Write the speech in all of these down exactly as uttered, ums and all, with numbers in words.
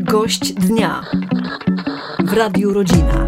Gość dnia w Radiu Rodzina.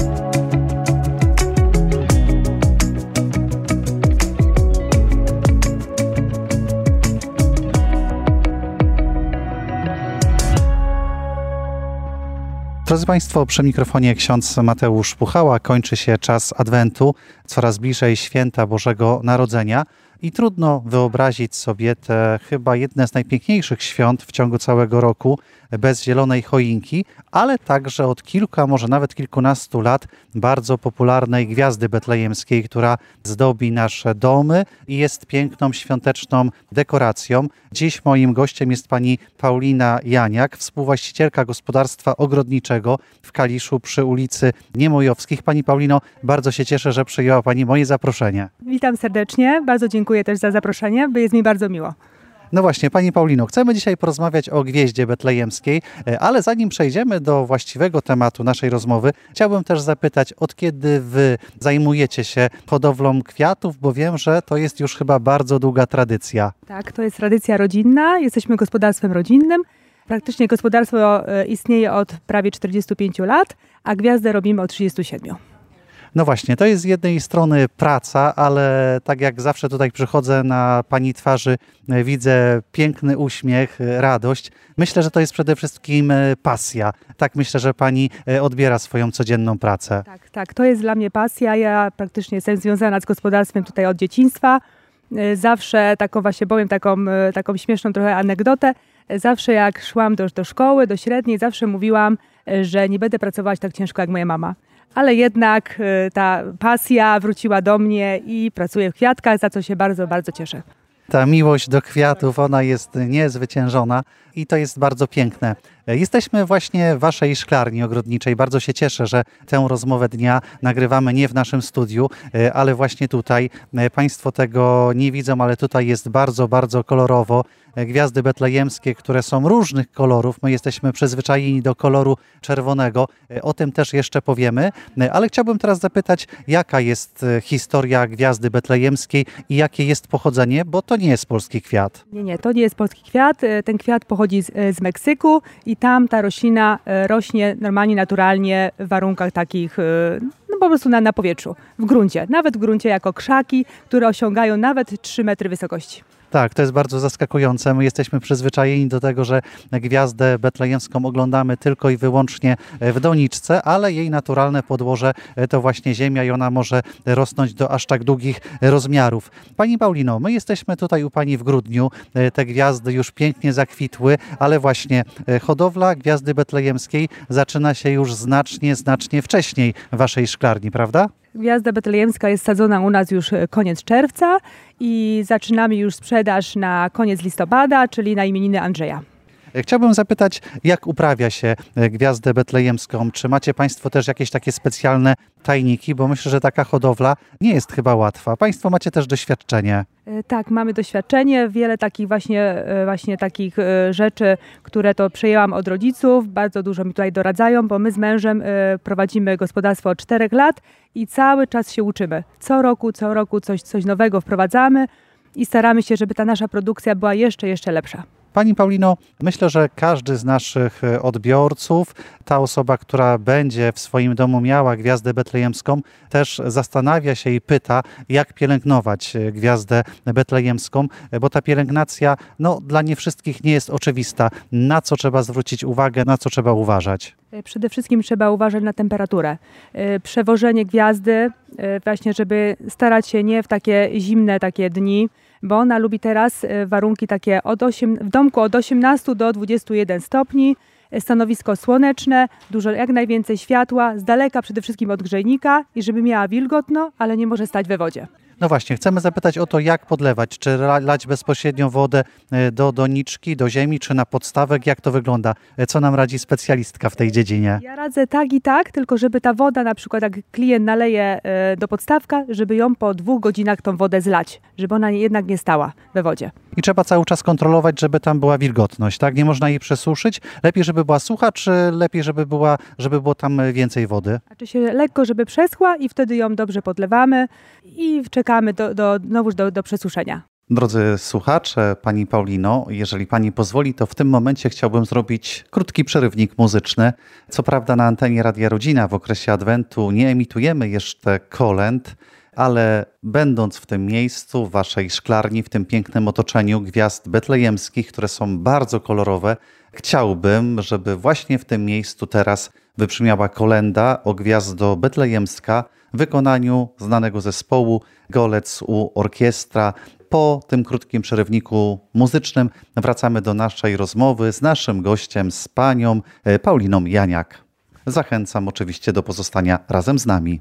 Drodzy Państwo, przy mikrofonie ksiądz Mateusz Puchała. Kończy się czas Adwentu, coraz bliżej święta Bożego Narodzenia i trudno wyobrazić sobie te chyba jedne z najpiękniejszych świąt w ciągu całego roku bez zielonej choinki, ale także od kilku, a może nawet kilkunastu lat bardzo popularnej gwiazdy betlejemskiej, która zdobi nasze domy i jest piękną, świąteczną dekoracją. Dziś moim gościem jest pani Paulina Janiak, współwłaścicielka gospodarstwa ogrodniczego w Kaliszu przy ulicy Niemojowskich. Pani Paulino, bardzo się cieszę, że przyjęła pani moje zaproszenie. Witam serdecznie, bardzo dziękuję też za zaproszenie, bo jest mi bardzo miło. No właśnie, pani Paulino, chcemy dzisiaj porozmawiać o gwieździe betlejemskiej, ale zanim przejdziemy do właściwego tematu naszej rozmowy, chciałbym też zapytać, od kiedy wy zajmujecie się hodowlą kwiatów, bo wiem, że to jest już chyba bardzo długa tradycja. Tak, to jest tradycja rodzinna, jesteśmy gospodarstwem rodzinnym. Praktycznie gospodarstwo istnieje od prawie czterdziestu pięciu lat, a gwiazdę robimy od trzydziestu siedmiu. No właśnie, to jest z jednej strony praca, ale tak jak zawsze tutaj przychodzę, na pani twarzy widzę piękny uśmiech, radość. Myślę, że to jest przede wszystkim pasja. Tak myślę, że pani odbiera swoją codzienną pracę. Tak, tak, to jest dla mnie pasja. Ja praktycznie jestem związana z gospodarstwem tutaj od dzieciństwa. Zawsze taką właśnie powiem taką, taką śmieszną trochę anegdotę. Zawsze jak szłam do, do szkoły, do średniej, zawsze mówiłam, że nie będę pracować tak ciężko jak moja mama. Ale jednak ta pasja wróciła do mnie i pracuję w kwiatkach, za co się bardzo, bardzo cieszę. Ta miłość do kwiatów, ona jest niezwyciężona i to jest bardzo piękne. Jesteśmy właśnie w waszej szklarni ogrodniczej. Bardzo się cieszę, że tę rozmowę dnia nagrywamy nie w naszym studiu, ale właśnie tutaj. Państwo tego nie widzą, ale tutaj jest bardzo, bardzo kolorowo. Gwiazdy betlejemskie, które są różnych kolorów. My jesteśmy przyzwyczajeni do koloru czerwonego. O tym też jeszcze powiemy. Ale chciałbym teraz zapytać, jaka jest historia gwiazdy betlejemskiej i jakie jest pochodzenie, bo to nie jest polski kwiat. Nie, nie, to nie jest polski kwiat. Ten kwiat pochodzi z, z Meksyku i tam ta roślina rośnie normalnie, naturalnie w warunkach takich, no po prostu na, na powietrzu, w gruncie. Nawet w gruncie jako krzaki, które osiągają nawet trzy metry wysokości. Tak, to jest bardzo zaskakujące. My jesteśmy przyzwyczajeni do tego, że gwiazdę betlejemską oglądamy tylko i wyłącznie w doniczce, ale jej naturalne podłoże to właśnie ziemia i ona może rosnąć do aż tak długich rozmiarów. Pani Paulino, my jesteśmy tutaj u pani w grudniu. Te gwiazdy już pięknie zakwitły, ale właśnie hodowla gwiazdy betlejemskiej zaczyna się już znacznie, znacznie wcześniej w waszej szklarni, prawda? Gwiazda betlejemska jest sadzona u nas już koniec czerwca i zaczynamy już sprzedaż na koniec listopada, czyli na imieniny Andrzeja. Chciałbym zapytać, jak uprawia się gwiazdę betlejemską? Czy macie państwo też jakieś takie specjalne tajniki? Bo myślę, że taka hodowla nie jest chyba łatwa. Państwo macie też doświadczenie. Tak, mamy doświadczenie, wiele takich właśnie, właśnie takich rzeczy, które to przejęłam od rodziców. Bardzo dużo mi tutaj doradzają, bo my z mężem prowadzimy gospodarstwo od czterech lat i cały czas się uczymy. Co roku, co roku coś, coś nowego wprowadzamy i staramy się, żeby ta nasza produkcja była jeszcze, jeszcze lepsza. Pani Paulino, myślę, że każdy z naszych odbiorców, ta osoba, która będzie w swoim domu miała gwiazdę betlejemską, też zastanawia się i pyta, jak pielęgnować gwiazdę betlejemską, bo ta pielęgnacja no, dla nie wszystkich nie jest oczywista. Na co trzeba zwrócić uwagę, na co trzeba uważać? Przede wszystkim trzeba uważać na temperaturę. Przewożenie gwiazdy, właśnie żeby starać się nie w takie zimne takie dni, bo ona lubi teraz warunki takie od osiem, w domku od osiemnastu do dwudziestu jeden stopni, stanowisko słoneczne, dużo, jak najwięcej światła, z daleka przede wszystkim od grzejnika i żeby miała wilgotno, ale nie może stać we wodzie. No właśnie, chcemy zapytać o to, jak podlewać. Czy lać bezpośrednio wodę do doniczki, do ziemi, czy na podstawek? Jak to wygląda? Co nam radzi specjalistka w tej dziedzinie? Ja radzę tak i tak, tylko żeby ta woda, na przykład jak klient naleje do podstawka, żeby ją po dwóch godzinach tą wodę zlać, żeby ona jednak nie stała we wodzie. I trzeba cały czas kontrolować, żeby tam była wilgotność, tak? Nie można jej przesuszyć. Lepiej, żeby była sucha, czy lepiej, żeby była, żeby było tam więcej wody? Znaczy się lekko, żeby przeschła i wtedy ją dobrze podlewamy i czekamy do, do, znowuż do, do przesuszenia. Drodzy słuchacze, Pani Paulino, jeżeli Pani pozwoli, to w tym momencie chciałbym zrobić krótki przerywnik muzyczny. Co prawda na antenie Radia Rodzina w okresie Adwentu nie emitujemy jeszcze kolęd, ale będąc w tym miejscu, w Waszej szklarni, w tym pięknym otoczeniu gwiazd betlejemskich, które są bardzo kolorowe, chciałbym, żeby właśnie w tym miejscu teraz wybrzmiała kolęda o Gwiazdo Betlejemska w wykonaniu znanego zespołu Golec U Orkiestra. Po tym krótkim przerywniku muzycznym wracamy do naszej rozmowy z naszym gościem, z panią Pauliną Janiak. Zachęcam oczywiście do pozostania razem z nami.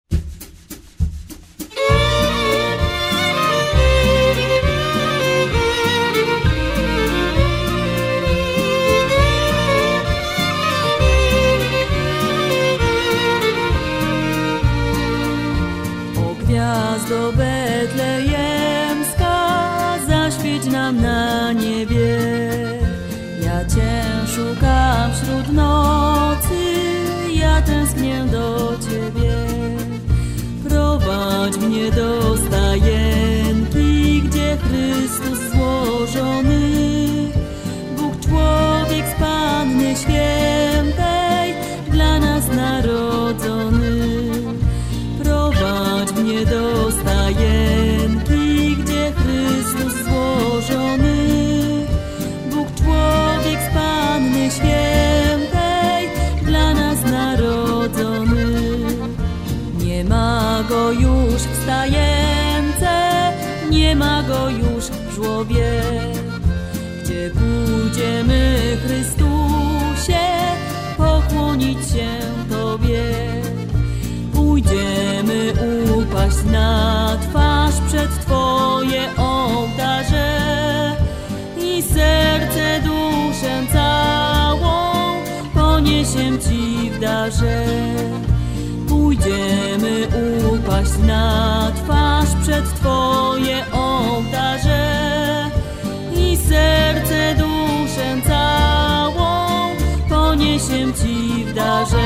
O Gwiazdo Betlejemska, zaświeć nam na niebie. Ja Cię szukam wśród nocy, ja tęsknię do Ciebie. Prowadź mnie do stajenki, gdzie Chrystus złożony, Bóg człowiek z Panny Świętej, dla nas narodzony. Prowadź mnie do stajenki, gdzie Chrystus złożony, Bóg człowiek z Panny Świętej, dla nas narodzony. Nie ma Go już w stajence, nie ma Go już w żłobie. Gdzie pójdziemy, Chrystusie, pokłonić się Tobie. Pójdziemy upaść na twarz przed Twoje ołtarze i serce, duszę całą poniesiem Ci w darze. Pójdziemy upaść na twarz przed Twoje ołtarze i serce, duszę całą poniesiem Ci w darze.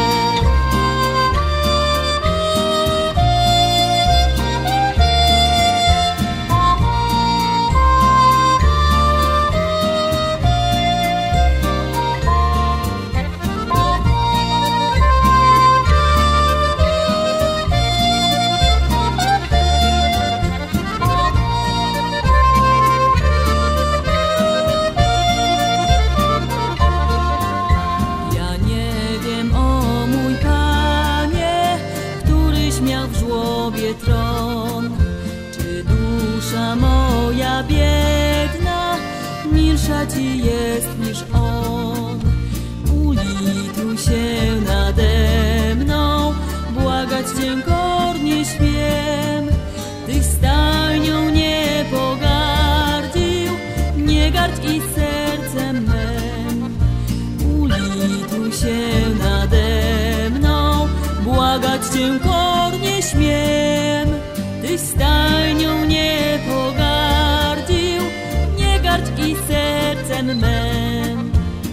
Tron. Czy dusza moja biedna milsza Ci jest niż On? Ulituj się nade mną, błagać Cię kornie śmiem. Tyś stajnią nie pogardził, nie gardź i sercem mem. Ulituj się nade mną, błagać Cię kornie śmiem. Tyś stajnią nie pogardził, nie gardź i sercem mem.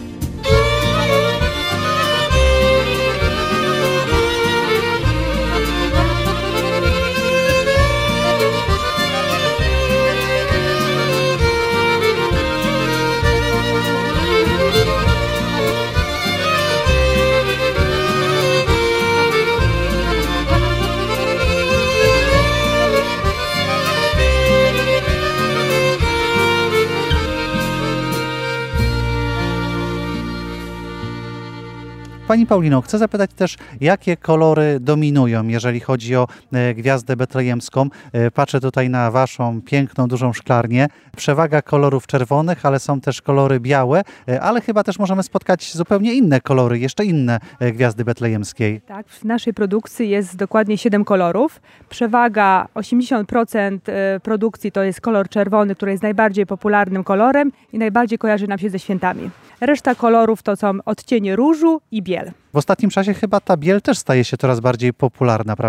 Pani Paulino, chcę zapytać też, jakie kolory dominują, jeżeli chodzi o Gwiazdę Betlejemską. Patrzę tutaj na Waszą piękną, dużą szklarnię. Przewaga kolorów czerwonych, ale są też kolory białe, ale chyba też możemy spotkać zupełnie inne kolory, jeszcze inne Gwiazdy Betlejemskiej. Tak, w naszej produkcji jest dokładnie siedem kolorów. Przewaga osiemdziesiąt procent produkcji to jest kolor czerwony, który jest najbardziej popularnym kolorem i najbardziej kojarzy nam się ze świętami. Reszta kolorów to są odcienie różu i biel. W ostatnim czasie chyba ta biel też staje się coraz bardziej popularna, prawda?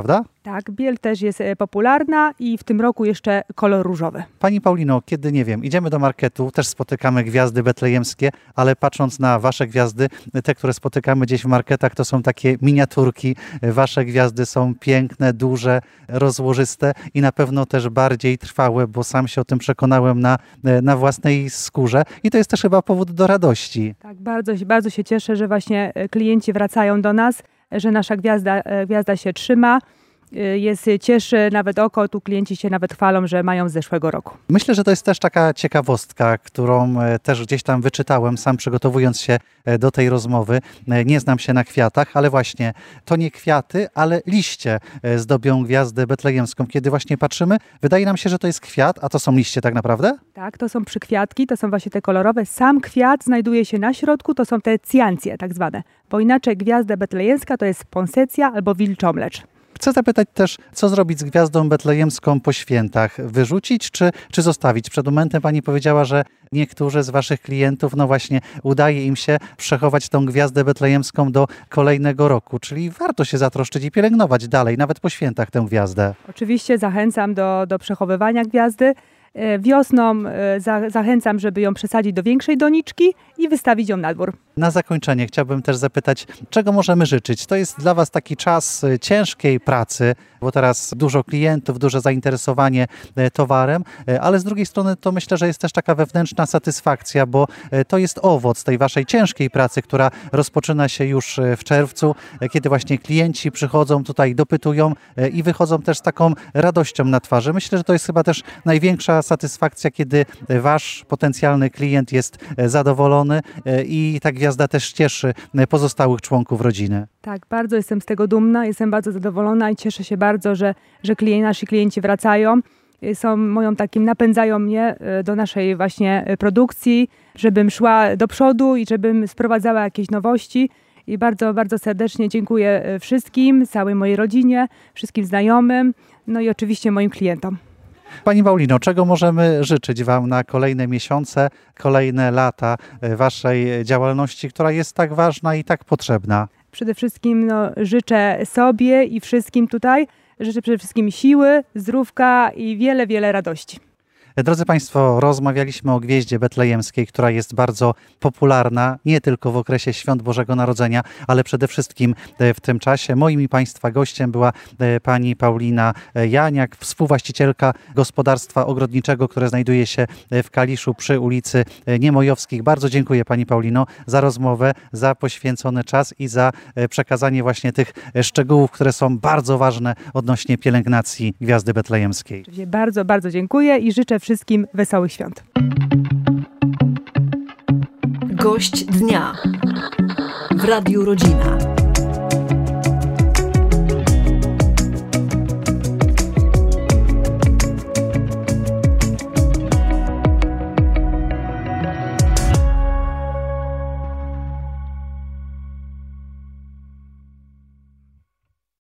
Tak, biel też jest e, popularna i w tym roku jeszcze kolor różowy. Pani Paulino, kiedy, nie wiem, idziemy do marketu, też spotykamy gwiazdy betlejemskie, ale patrząc na wasze gwiazdy, te, które spotykamy gdzieś w marketach, to są takie miniaturki. Wasze gwiazdy są piękne, duże, rozłożyste i na pewno też bardziej trwałe, bo sam się o tym przekonałem na, na własnej skórze i to jest też chyba powód do radości. Tak, bardzo, się- bardzo się cieszę, że właśnie e, klienci wracają do nas, że nasza gwiazda, e, gwiazda się trzyma. E, Jest, cieszy nawet oko, tu klienci się nawet chwalą, że mają z zeszłego roku. Myślę, że to jest też taka ciekawostka, którą e, też gdzieś tam wyczytałem, sam przygotowując się e, do tej rozmowy. E, Nie znam się na kwiatach, ale właśnie to nie kwiaty, ale liście e, zdobią gwiazdę betlejemską. Kiedy właśnie patrzymy, wydaje nam się, że to jest kwiat, a to są liście tak naprawdę? Tak, to są przykwiatki, to są właśnie te kolorowe. Sam kwiat znajduje się na środku, to są te cjancje tak zwane, bo inaczej gwiazda betlejemska to jest ponsecja albo wilczomlecz. Chcę zapytać też, co zrobić z gwiazdą betlejemską po świętach? Wyrzucić czy, czy zostawić? Przed momentem pani powiedziała, że niektórzy z waszych klientów, no właśnie, udaje im się przechować tą gwiazdę betlejemską do kolejnego roku, czyli warto się zatroszczyć i pielęgnować dalej, nawet po świętach tę gwiazdę. Oczywiście zachęcam do, do przechowywania gwiazdy. E, Wiosną e, za, zachęcam, żeby ją przesadzić do większej doniczki i wystawić ją na dwór. Na zakończenie chciałbym też zapytać, czego możemy życzyć? To jest dla was taki czas y, ciężkiej pracy, bo teraz dużo klientów, duże zainteresowanie y, towarem, y, ale z drugiej strony to myślę, że jest też taka wewnętrzna satysfakcja, bo y, to jest owoc tej waszej ciężkiej pracy, która rozpoczyna się już y, w czerwcu, y, kiedy właśnie klienci przychodzą tutaj, dopytują y, i wychodzą też z taką radością na twarzy. Myślę, że to jest chyba też największa satysfakcja, kiedy y, wasz potencjalny klient jest y, zadowolony y, i tak gwiazda też cieszy pozostałych członków rodziny. Tak, bardzo jestem z tego dumna, jestem bardzo zadowolona i cieszę się bardzo, że, że klien, nasi klienci wracają. Są moją takim, napędzają mnie e, do naszej właśnie e, produkcji, żebym szła do przodu i żebym sprowadzała jakieś nowości. I bardzo, bardzo serdecznie dziękuję e, wszystkim, całej mojej rodzinie, wszystkim znajomym, no i oczywiście moim klientom. Pani Paulino, czego możemy życzyć wam na kolejne miesiące, kolejne lata e, waszej działalności, która jest tak ważna i tak potrzebna? Przede wszystkim no, życzę sobie i wszystkim tutaj, życzę przede wszystkim siły, zdrówka i wiele, wiele radości. Drodzy Państwo, rozmawialiśmy o gwieździe betlejemskiej, która jest bardzo popularna nie tylko w okresie Świąt Bożego Narodzenia, ale przede wszystkim w tym czasie. Moim i Państwa gościem była pani Paulina Janiak, współwłaścicielka gospodarstwa ogrodniczego, które znajduje się w Kaliszu przy ulicy Niemojowskich. Bardzo dziękuję Pani Paulino za rozmowę, za poświęcony czas i za przekazanie właśnie tych szczegółów, które są bardzo ważne odnośnie pielęgnacji gwiazdy betlejemskiej. Oczywiście bardzo, bardzo dziękuję i życzę wszystkim wesołych świąt. Gość dnia w Radiu Rodzina.